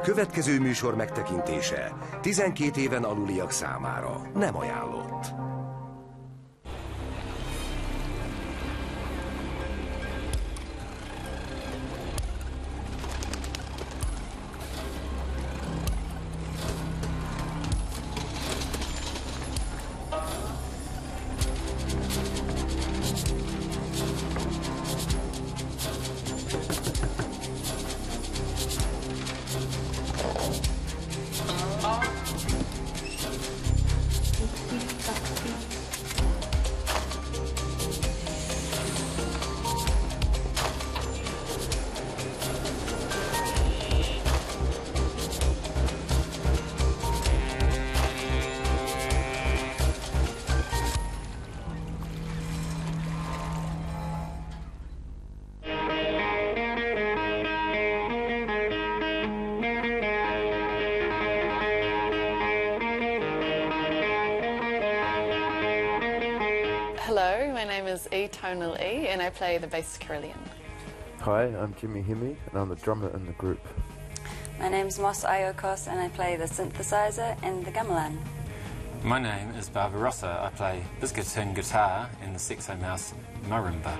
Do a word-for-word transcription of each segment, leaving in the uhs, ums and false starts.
Következő műsor megtekintése tizenkét éven aluliak számára nem ajánlott. Hello, my name is E. Tonal E and I play the bass carillon. Hi, I'm Jimmy Himi and I'm the drummer in the group. My name's Moss Iokos and I play the synthesizer and the gamelan. My name is Barbarossa. I play biscuitin guitar and the Sexo Mouse marimba.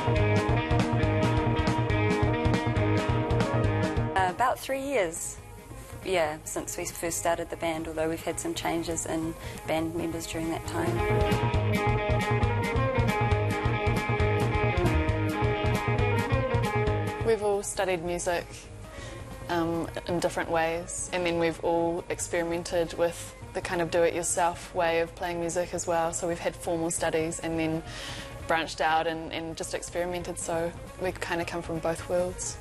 Uh, about three years, yeah, since we first started the band, although we've had some changes in band members during that time. We've all studied music um, in different ways, and then we've all experimented with the kind of do-it-yourself way of playing music as well. So we've had formal studies and then branched out and, and just experimented, so we kind of come from both worlds.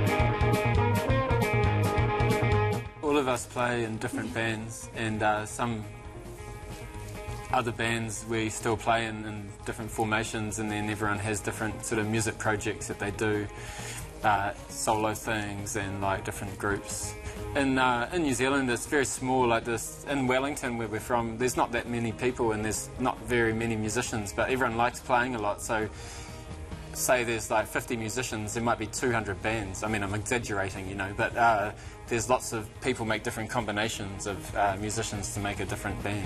All of us play in different bands, and uh, some other bands we still play in, in different formations, and then everyone has different sort of music projects that they do, uh, solo things and like different groups. In, uh, in New Zealand it's very small, like this. In Wellington where we're from, there's not that many people and there's not very many musicians, but everyone likes playing a lot, so say there's like fifty musicians, there might be two hundred bands. I mean, I'm exaggerating, you know, but uh, there's lots of people make different combinations of uh, musicians to make a different band.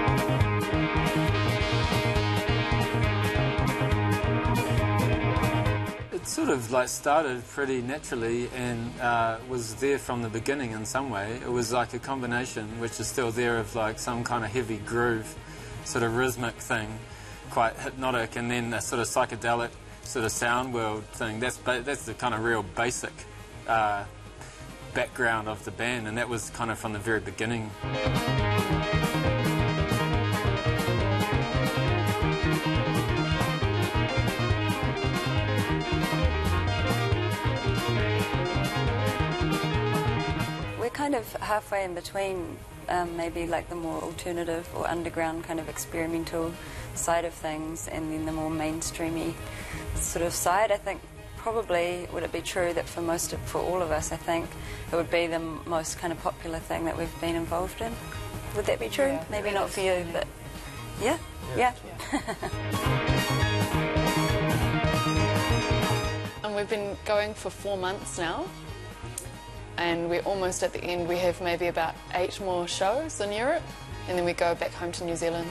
It sort of like started pretty naturally and uh, was there from the beginning in some way. It was like a combination, which is still there, of like some kind of heavy groove, sort of rhythmic thing, quite hypnotic, and then a sort of psychedelic sort of sound world thing. That's that's the kind of real basic uh, background of the band, and that was kind of from the very beginning. We're kind of halfway in between um, maybe like the more alternative or underground kind of experimental side of things and then the more mainstreamy sort of side. I think probably would it be true that for most of, for all of us, I think it would be the most kind of popular thing that we've been involved in. Would that be true? Yeah, maybe not for you, but yeah, yeah. yeah. And we've been going for four months now, and we're almost at the end. We have maybe about eight more shows in Europe, and then we go back home to New Zealand.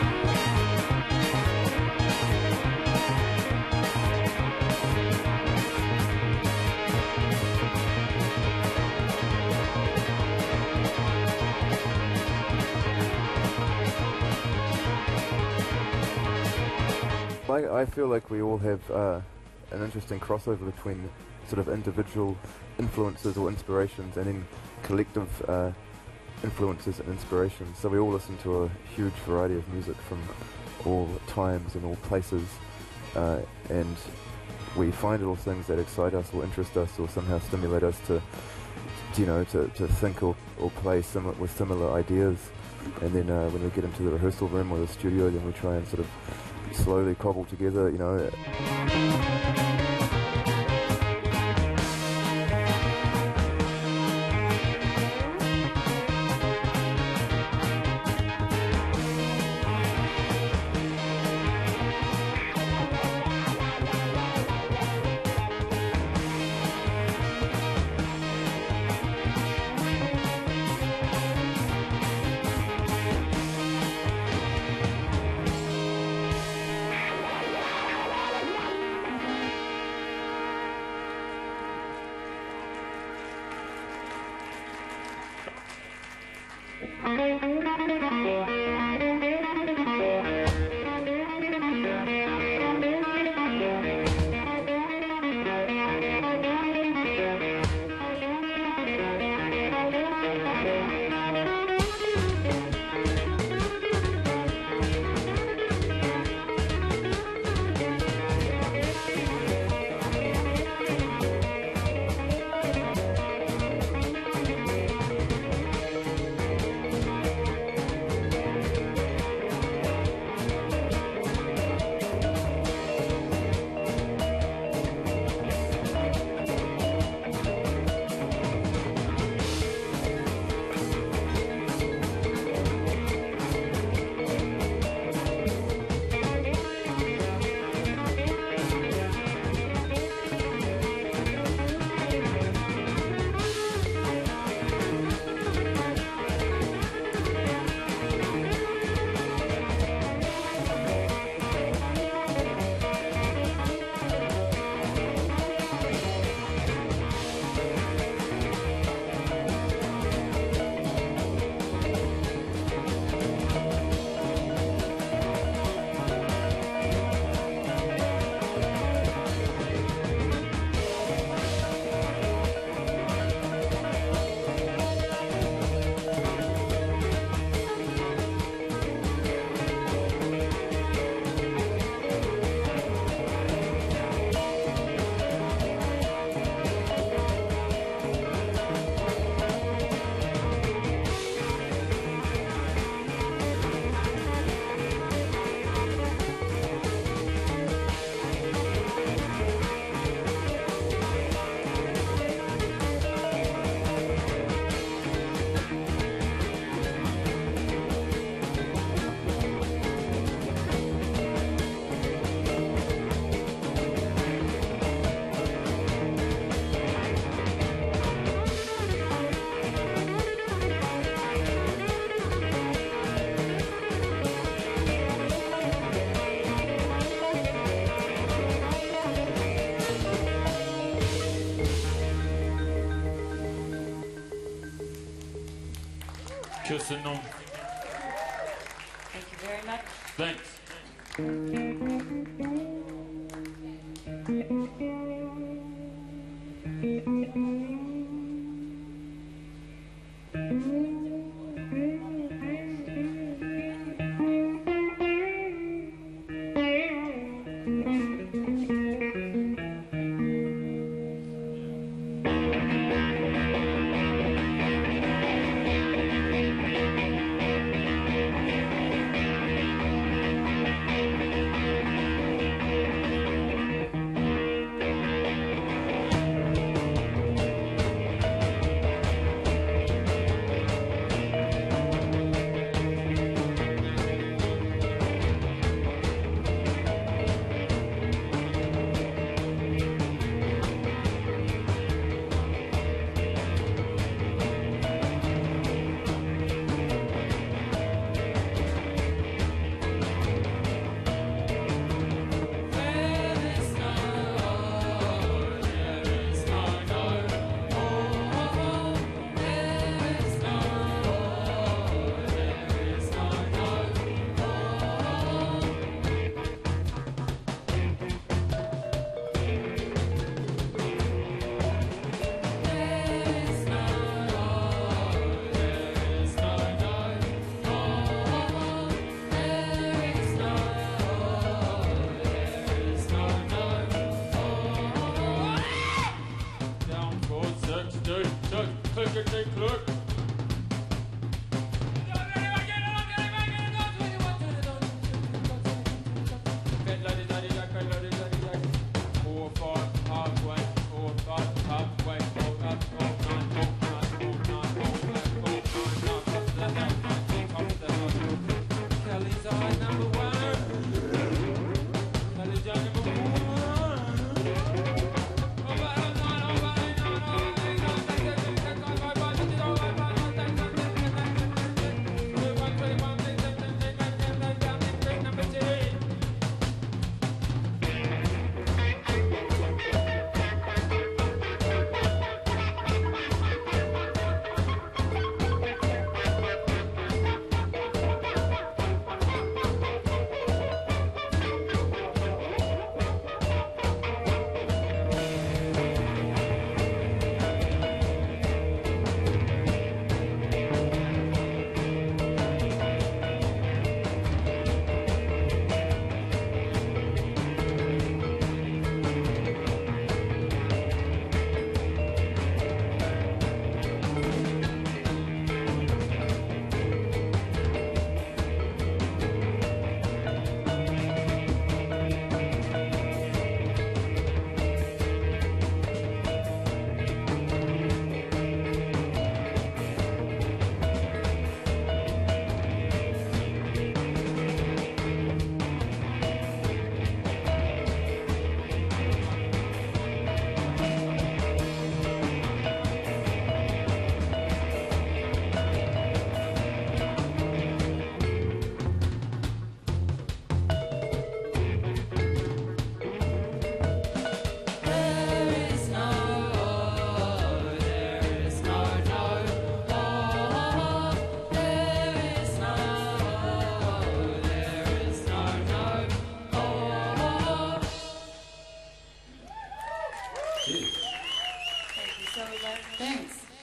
I, I feel like we all have uh, an interesting crossover between sort of individual influences or inspirations and then collective uh, influences and inspirations. So we all listen to a huge variety of music from all times and all places, uh, and we find little things that excite us or interest us or somehow stimulate us to, you know, to, to think or, or play similar, with similar ideas. And then uh, when we get into the rehearsal room or the studio, then we try and sort of slowly cobble together, you know. Thank you very much. Thanks. Bye.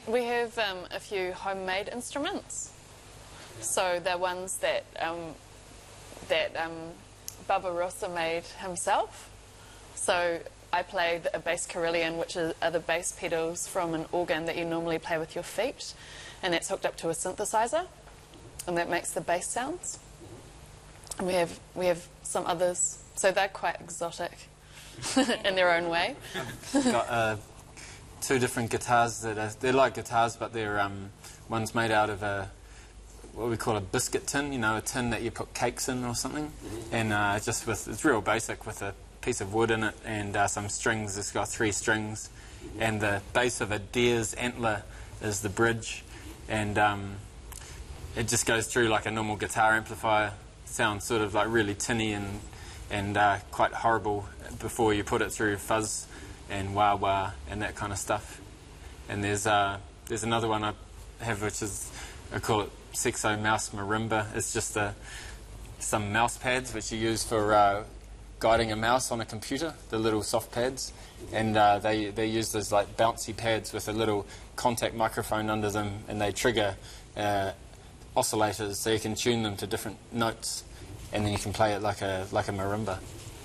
We have um, a few homemade instruments. So they're ones that um, that um, Barbarossa made himself. So I played a bass carillon, which is, are the bass pedals from an organ that you normally play with your feet, and that's hooked up to a synthesizer, and that makes the bass sounds. And we have we have some others, so they're quite exotic in their own way. I've got uh, two different guitars that are, they're like guitars, but they're um, one's made out of a what we call a biscuit tin, you know, a tin that you put cakes in or something, and uh, just with it's real basic with a piece of wood in it and uh, some strings. It's got three strings, and the base of a deer's antler is the bridge, and um, it just goes through like a normal guitar amplifier. It sounds sort of like really tinny and and uh, quite horrible before you put it through fuzz and wah wah and that kind of stuff. And there's uh, there's another one I have which is I call it Sexo Mouse Marimba. It's just a, some mouse pads which you use for uh, guiding a mouse on a computer, the little soft pads, and uh, they, they use those like bouncy pads with a little contact microphone under them, and they trigger uh, oscillators so you can tune them to different notes, and then you can play it like a, like a marimba.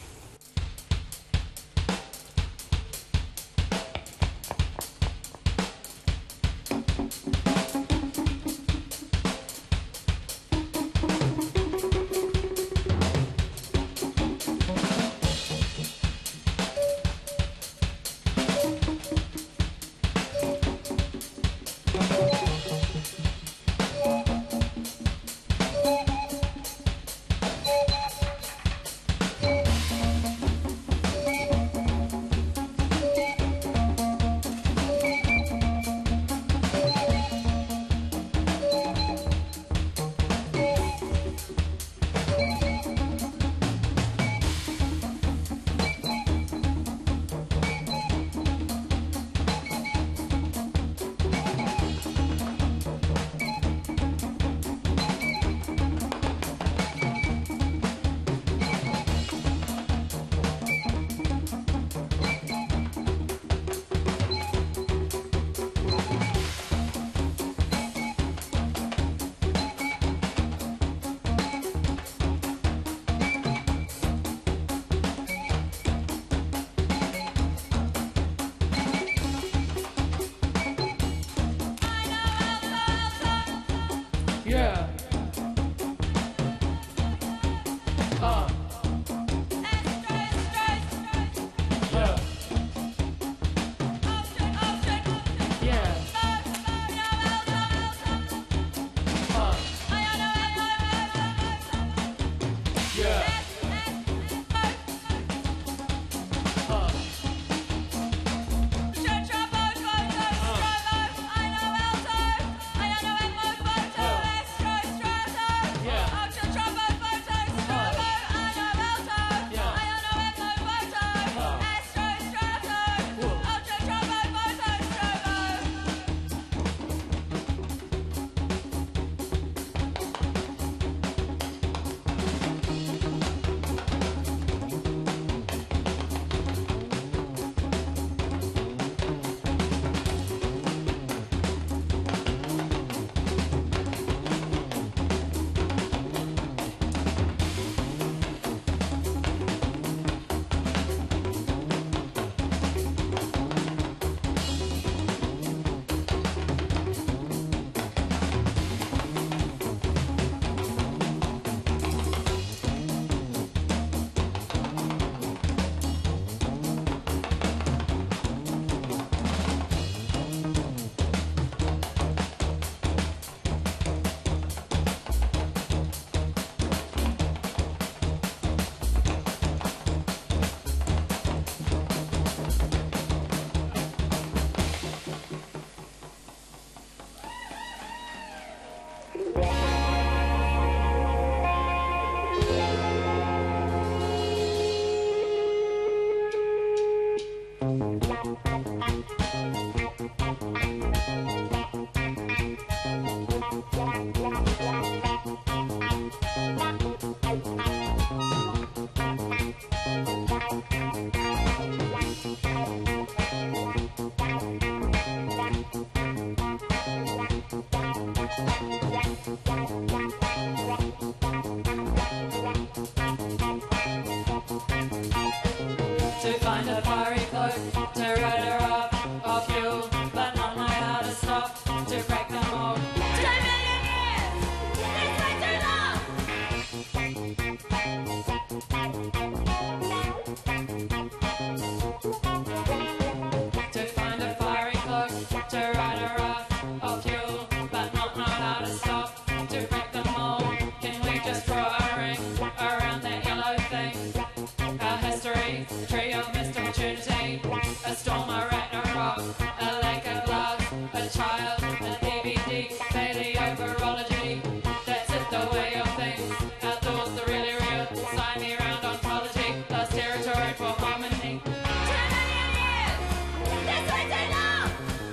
Yeah. Uh. Yeah. Yeah. Uh. Yeah. Uh. off to break the mold. Two million years! That's way too long! To find a fiery cloak, to ride a raft of fuel, but not know how to stop. To break the mold, can we just draw a ring around that yellow thing? Our history, a tree of missed opportunity, a storm, a Ragnarok, a lake of glass, a child, an D V D, paleovirology. That's it, the way of things. Outdoors, the really real. Sign me around ontology, lost territory for harmony. Two million years! That's way too long!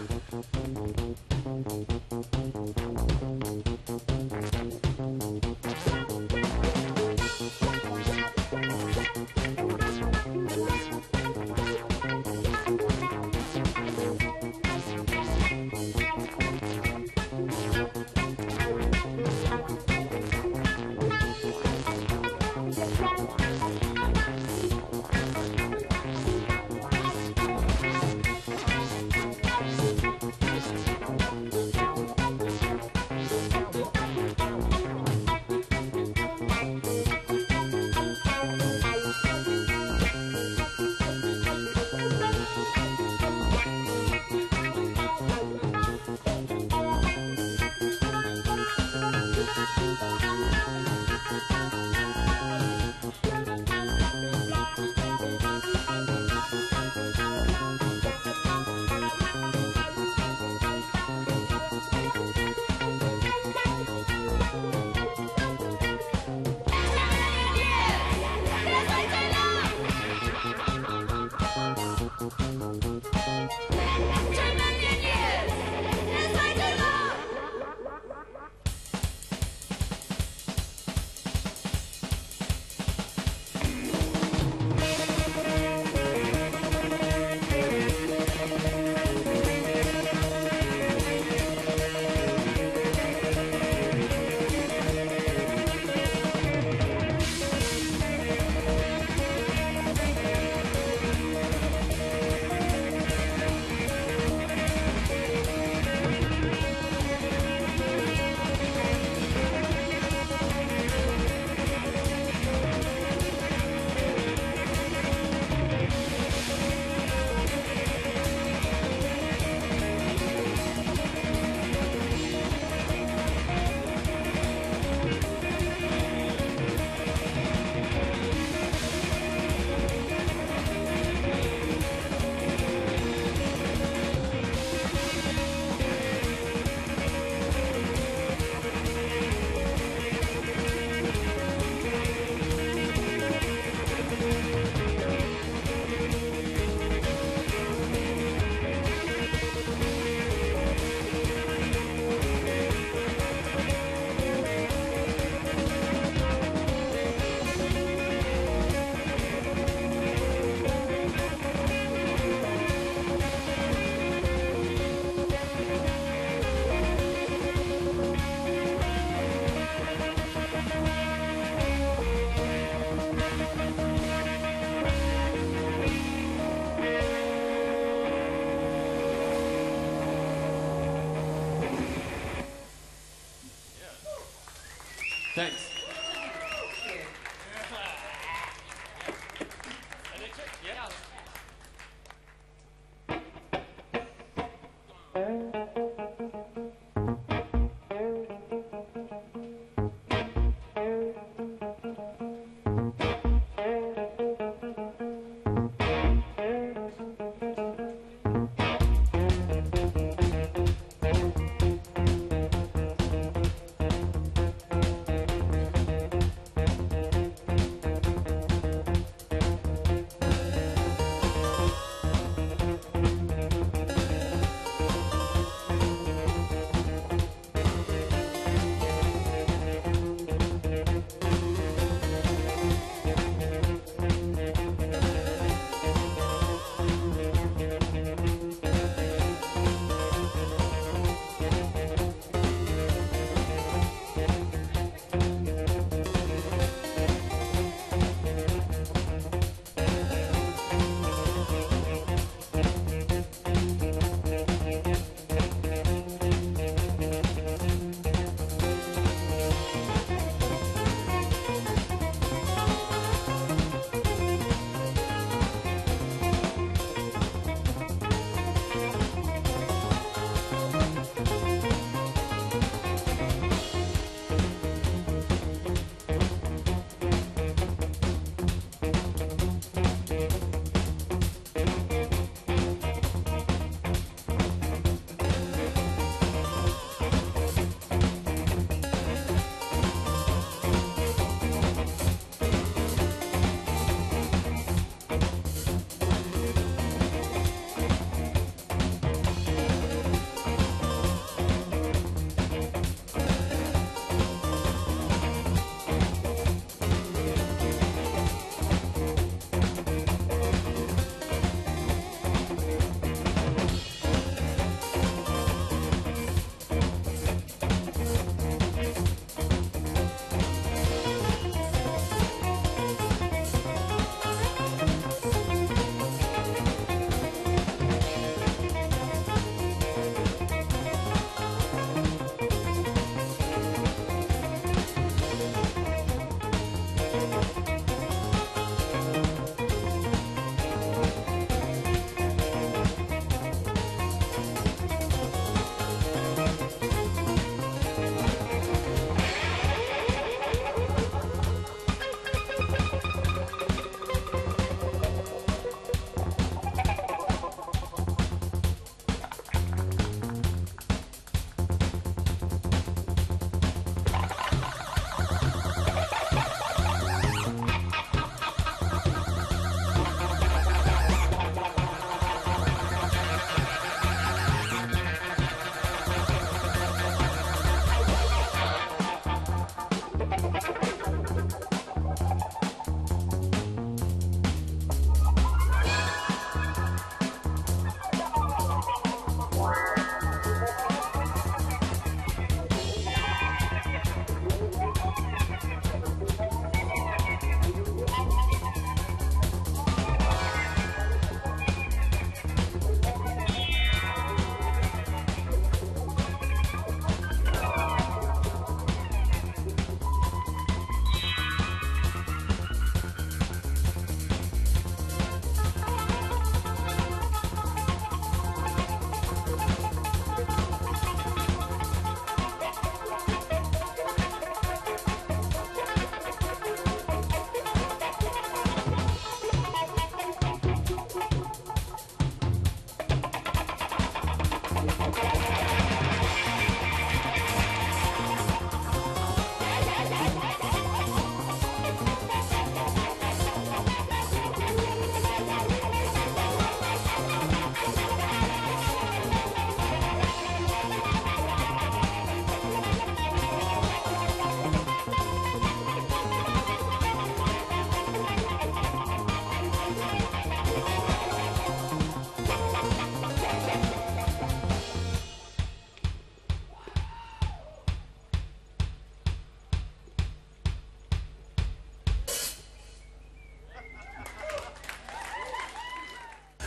Thanks.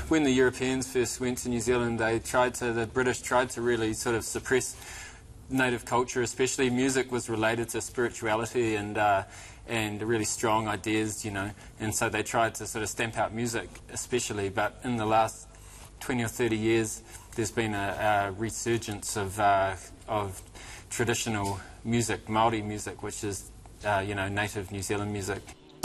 when the Europeans first went to New Zealand, they tried to, the British tried to really sort of suppress native culture, especially music was related to spirituality and uh, and really strong ideas, you know, and so they tried to sort of stamp out music especially, but in the last twenty or thirty years there's been a, a resurgence of, uh, of traditional music, Māori music, which is, uh, you know, native New Zealand music.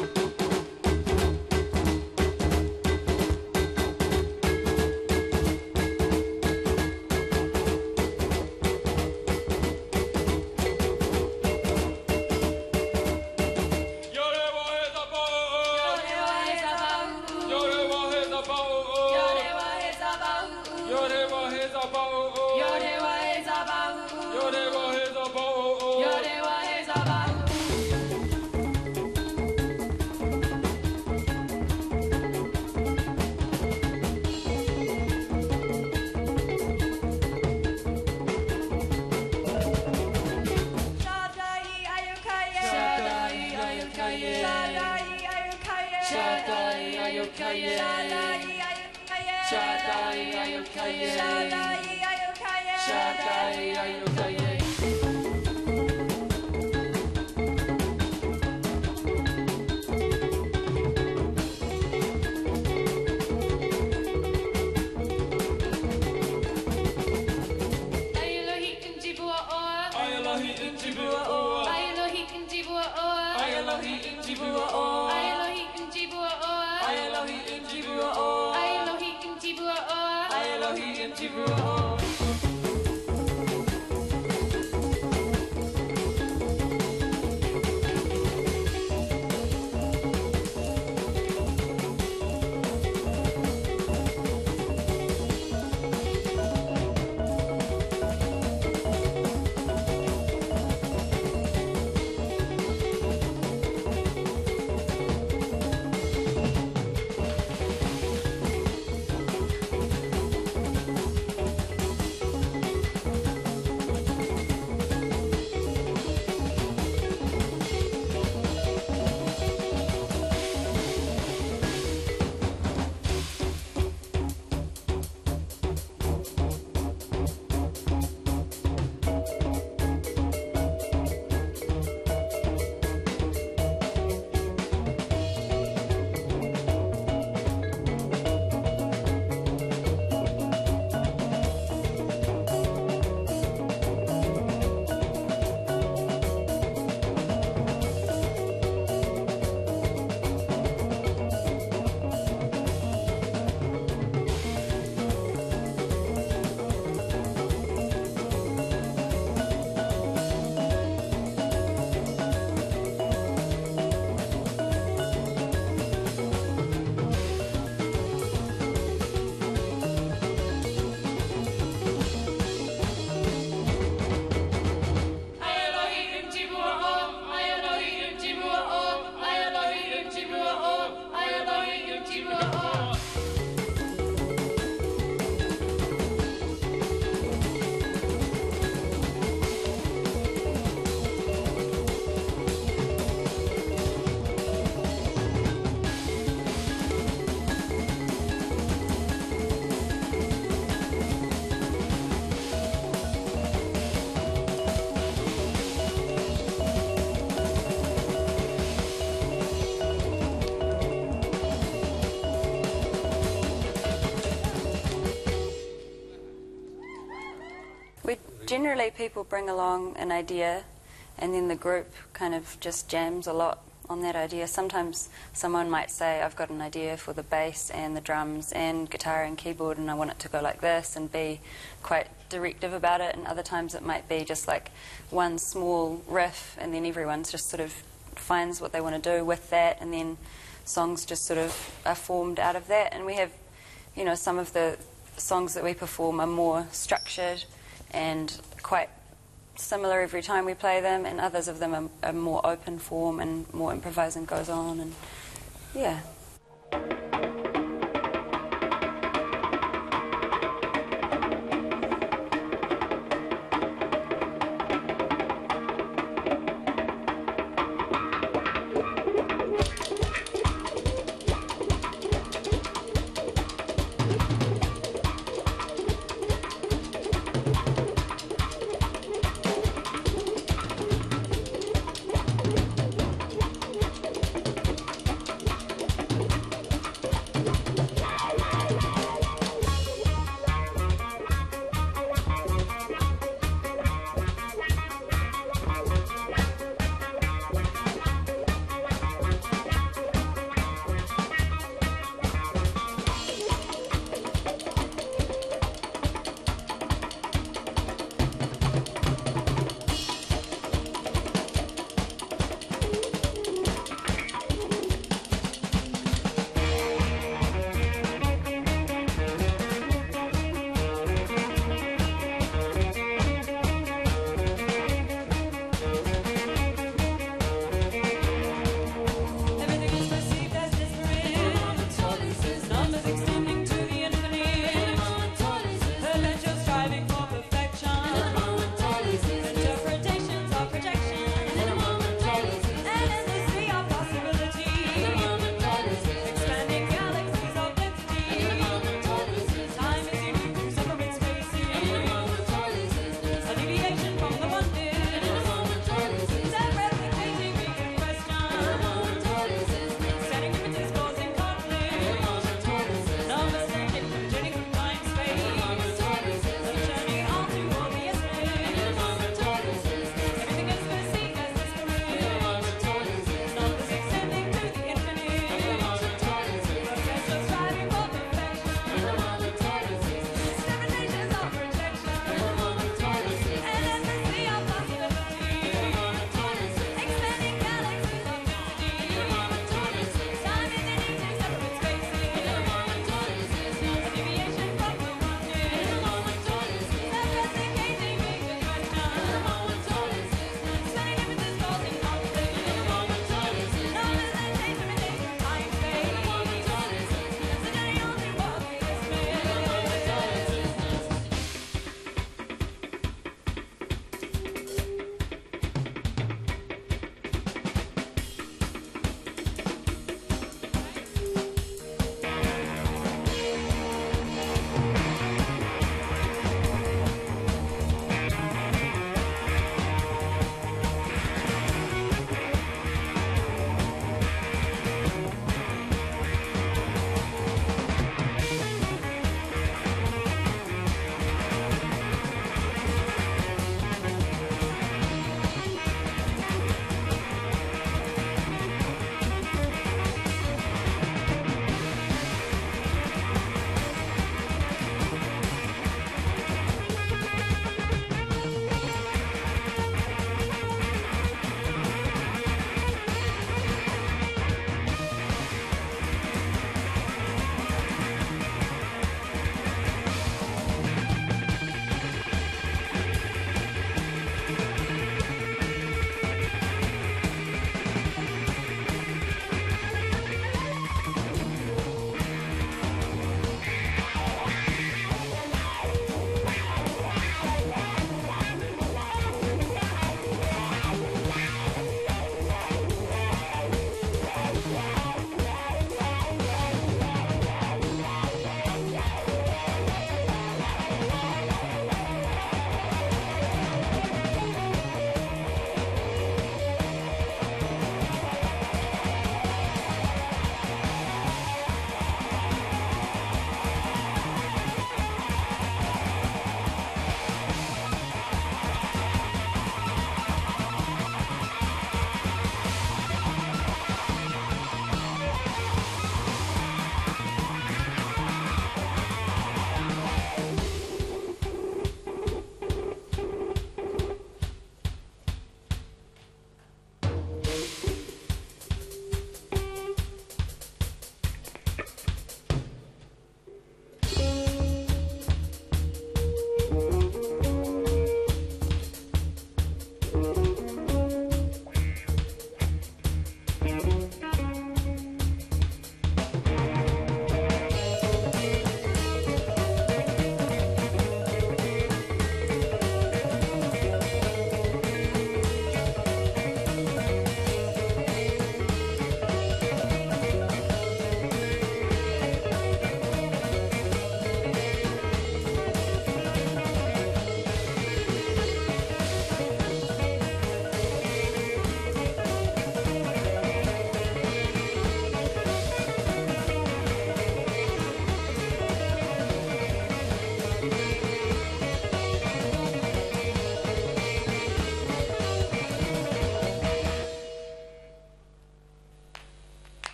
Generally, people bring along an idea, and then the group kind of just jams a lot on that idea. Sometimes someone might say, I've got an idea for the bass and the drums and guitar and keyboard, and I want it to go like this, and be quite directive about it. And other times it might be just like one small riff, and then everyone's just sort of finds what they want to do with that, and then songs just sort of are formed out of that. And we have, you know, some of the songs that we perform are more structured and quite similar every time we play them, and others of them are, are more open form and more improvising goes on, and yeah.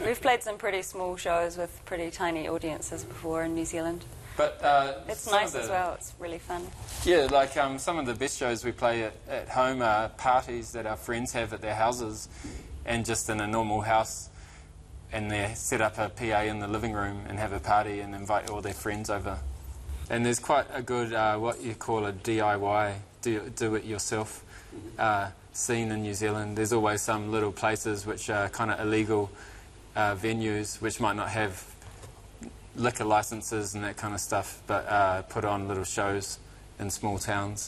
We've played some pretty small shows with pretty tiny audiences before in New Zealand. But uh, It's some nice of the, as well. It's really fun. Yeah, like um, some of the best shows we play at, at home are parties that our friends have at their houses, and just in a normal house, and they set up a P A in the living room and have a party and invite all their friends over. And there's quite a good, uh, what you call a D I Y, do, do it yourself uh, scene in New Zealand. There's always some little places which are kind of illegal uh, venues which might not have liquor licenses and that kind of stuff, but uh, put on little shows in small towns.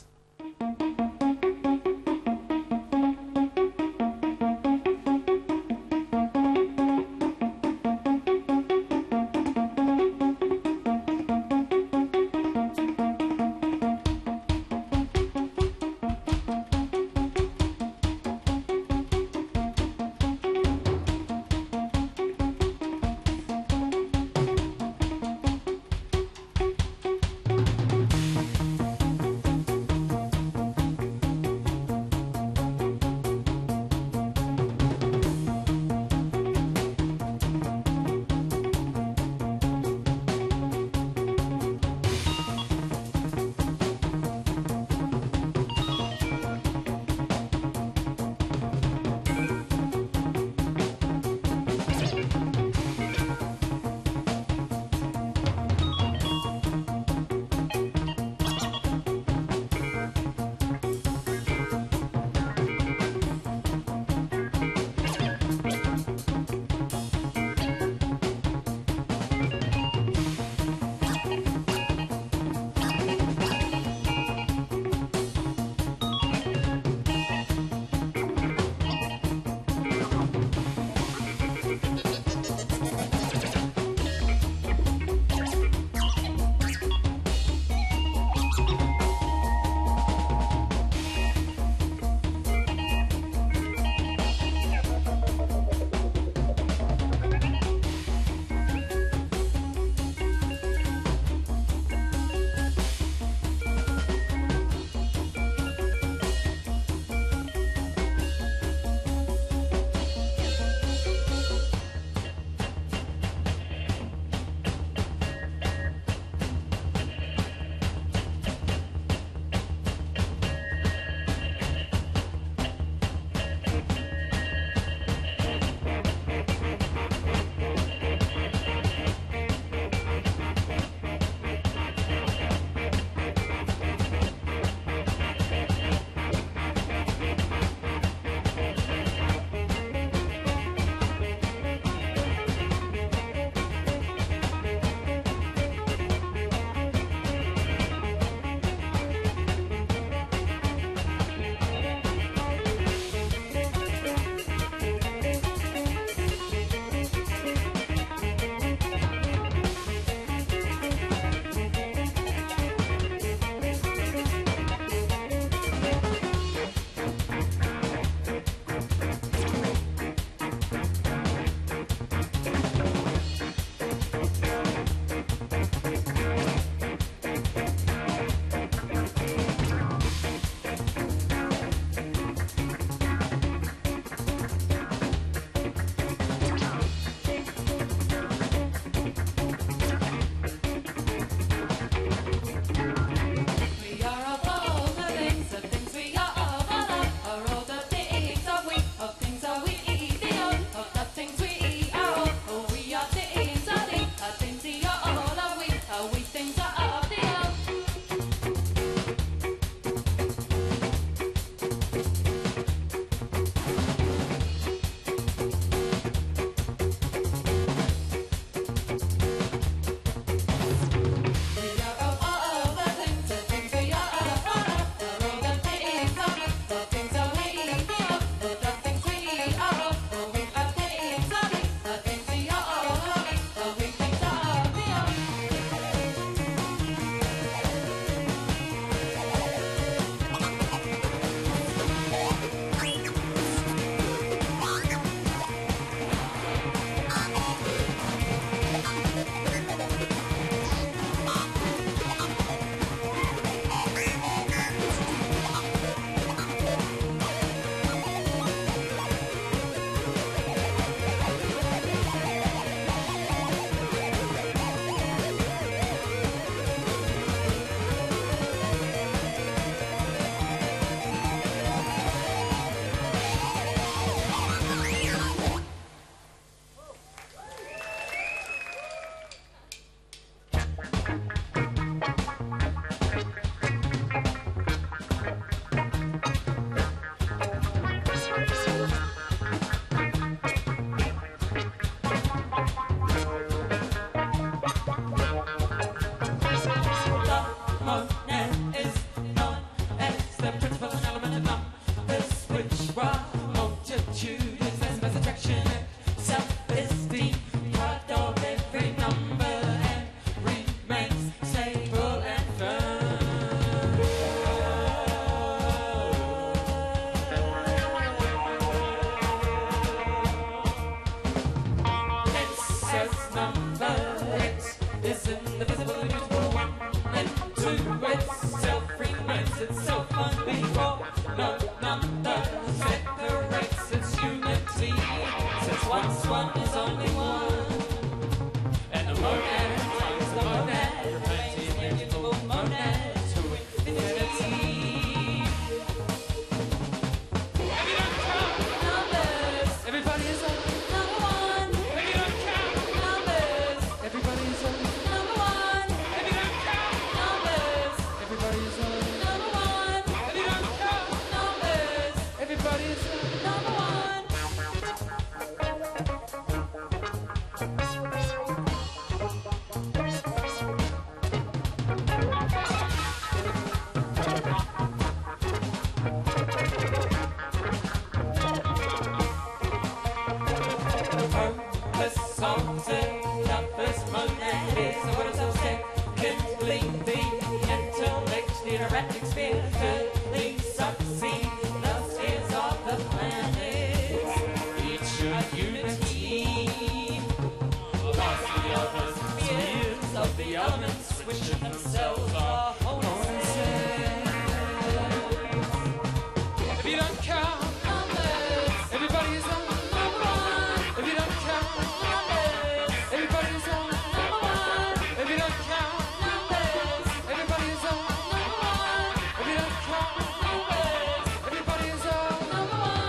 just number. X is indivisible, immutable. One and two, it's self-remains, it's self-unbefore. No number separates its unity, since once one is only one. And the monad is the monad, remains the immutable monad to infinity. If you don't count numbers, everybody is a number one. If you don't count numbers, everybody is a number one. If you don't count numbers, everybody is a number one. If you don't count numbers, everybody is a number one. Purpose songs and toughest monad is what is so secondly the intellect, the erratic sphere, thirdly succeed, thus is all the planets. Each a unity, lost the other spheres of the elements, which in themselves are whole selves. If you don't count numbers, everybody is on number one. If you don't count numbers, everybody is on number one. If you don't count numbers, everybody is on number one. If you don't count numbers, everybody is on number one.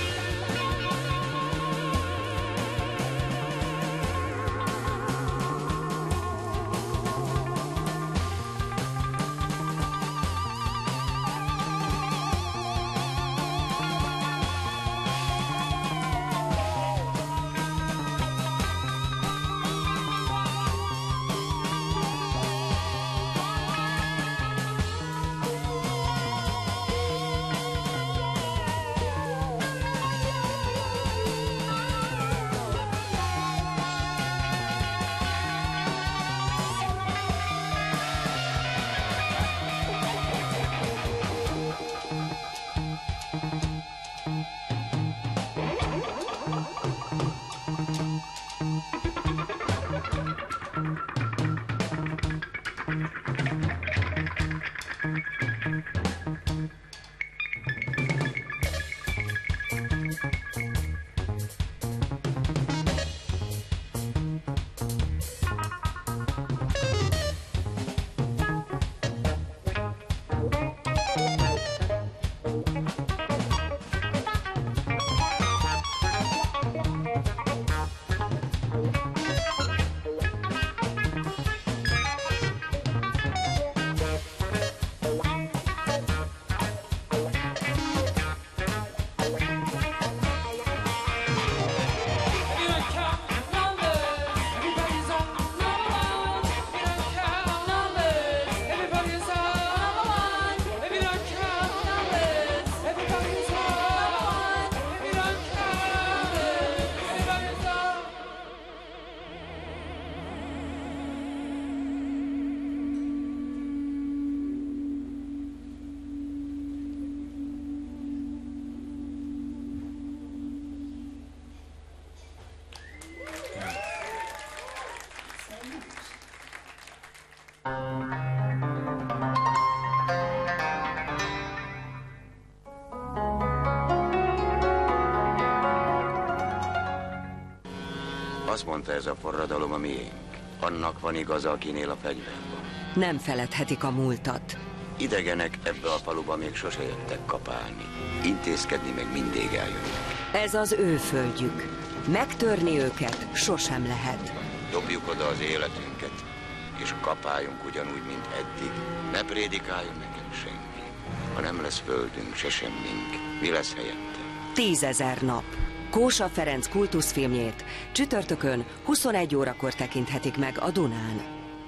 Azt mondta, ez a forradalom a miénk. Annak van igaza, akinél a fegyver van. Nem feledhetik a múltat. Idegenek ebbe a faluba még sose jöttek kapálni. Intézkedni meg mindig eljönnek. Ez az ő földjük. Megtörni őket sosem lehet. Dobjuk oda az életünket, és kapáljunk ugyanúgy, mint eddig. Ne prédikáljon nekem senki. Ha nem lesz földünk, se semmink, mi lesz helyette? Tízezer nap. Kósa Ferenc kultuszfilmjét csütörtökön huszonegy órakor tekinthetik meg a Dunán.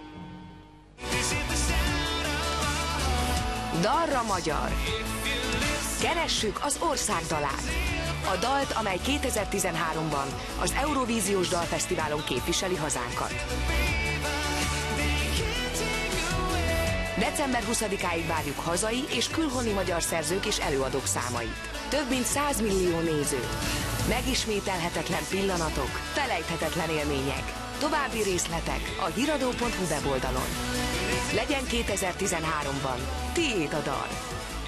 Dalra magyar. Keressük az ország dalát. A dalt, amely kétezer-tizenháromban az Eurovíziós Dalfesztiválon képviseli hazánkat. december huszadikáig várjuk hazai és külhoni magyar szerzők és előadók számait. Több mint száz millió néző. Megismételhetetlen pillanatok, felejthetetlen élmények. További részletek a híradó pont hu weboldalon. Legyen kétezer-tizenháromban tiéd a dal!